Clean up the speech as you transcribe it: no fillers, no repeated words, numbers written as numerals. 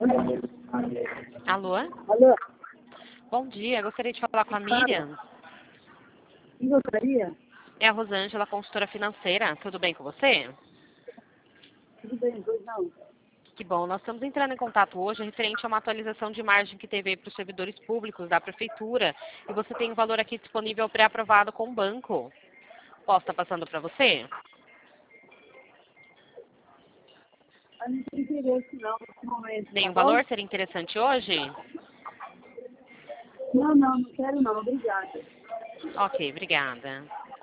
Alô? Alô? Bom dia, gostaria de falar com a Miriam. Quem gostaria? É a Rosângela, consultora financeira. Tudo bem com você? Tudo bem, pois não. Que bom, nós estamos entrando em contato hoje referente a uma atualização de margem que teve aí para os servidores públicos da Prefeitura. E você tem um valor aqui disponível pré-aprovado com o banco. Posso estar passando para você? Eu não tenho interesse não, nesse momento, tá Nenhum bom? valor seria interessante hoje? Não, não quero não, obrigada. Ok, obrigada.